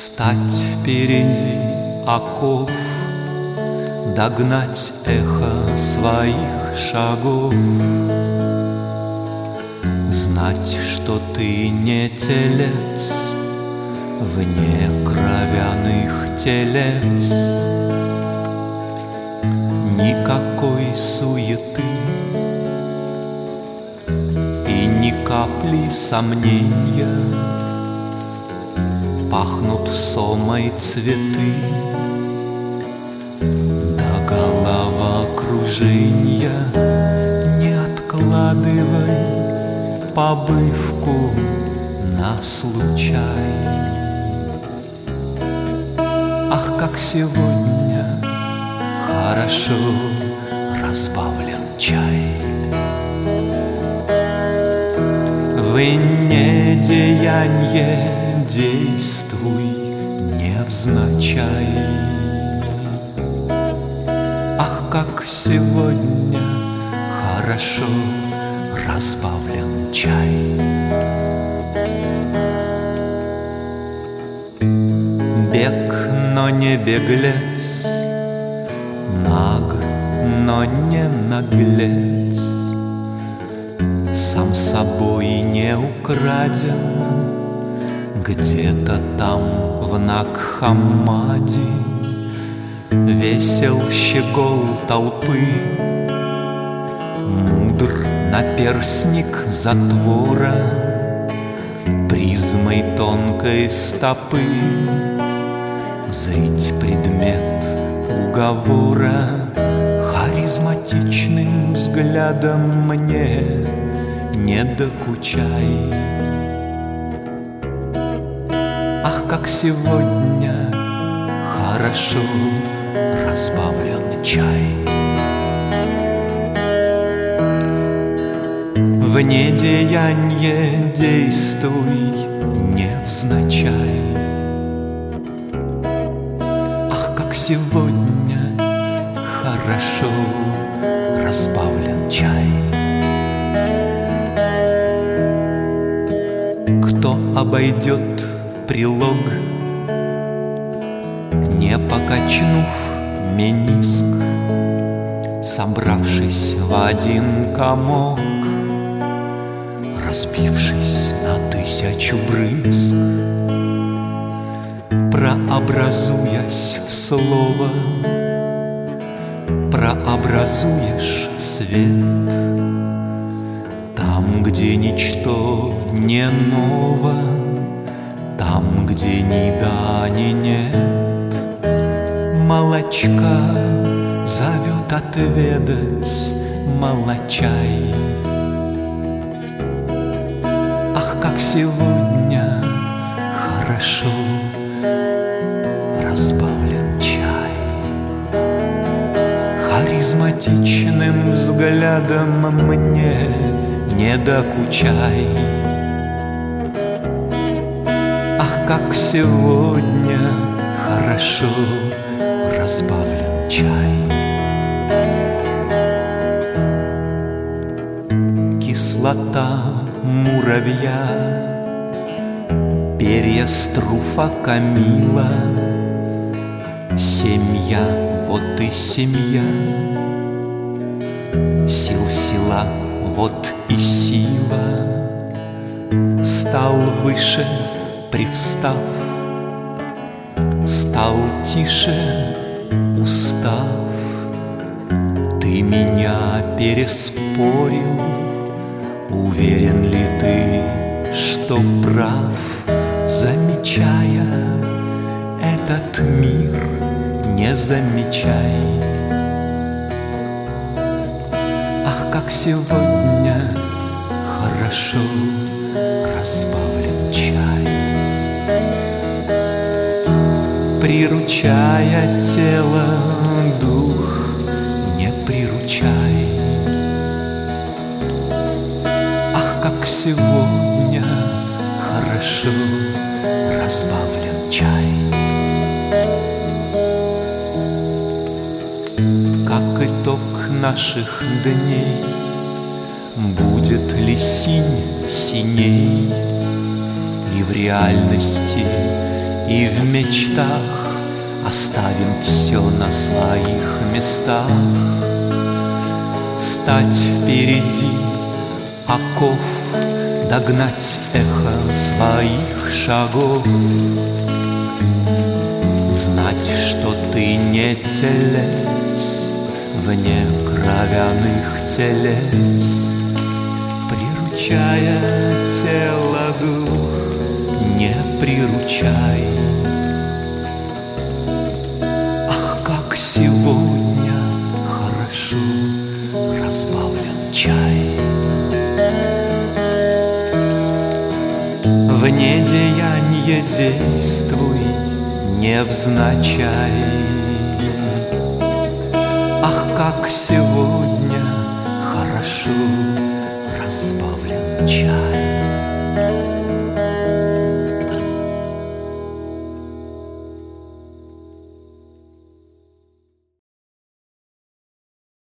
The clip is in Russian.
Встать впереди оков, догнать эхо своих шагов, знать, что ты не телец вне кровяных телец. Никакой суеты и ни капли сомнения. Пахнут сомой цветы до головокружения. Не откладывай побывку на случай. Ах, как сегодня хорошо разбавлен чай. Вне деянье действуй невзначай. Ах, как сегодня хорошо разбавлен чай. Бег, но не беглец, наг, но не наглец, сам собой не украден. Где-то там в Накхамаде весел щегол толпы, мудр наперстник затвора призмой тонкой стопы. Зрить предмет уговора харизматичным взглядом мне не докучай. Ах, как сегодня хорошо разбавлен чай. Вне деянье действуй невзначай. Ах, как сегодня хорошо разбавлен чай. Кто обойдет прилог, не покачнув мениск, собравшись в один комок, разбившись на тысячу брызг, прообразуясь в слово, прообразуешь свет. Там, где ничто не ново, там, где ни да, ни нет, молочка зовет отведать молочай. Ах, как сегодня хорошо разбавлен чай. Харизматичным взглядом мне не докучай. Ах, как сегодня хорошо разбавлен чай. Кислота муравья, перья струфа камила, семья, вот и семья, сил сила, вот и сила. Стал выше, привстав, стал тише, устав. Ты меня переспорил, уверен ли ты, что прав, замечая этот мир, не замечай. Ах, как сегодня хорошо разбавлен чай. Приручая тело, дух не приручай. Ах, как сегодня хорошо разбавлен чай. Как итог наших дней, будет ли синь синей, и в реальности И в мечтах оставим все на своих местах. Стать впереди оков, догнать эхо своих шагов. Знать, что ты не телец вне кровяных телец, приручая тело дух, не приручай. Ах, как сегодня хорошо разбавлен чай. Вне деяния действуй, невзначай. Ах, как сегодня хорошо разбавлен чай.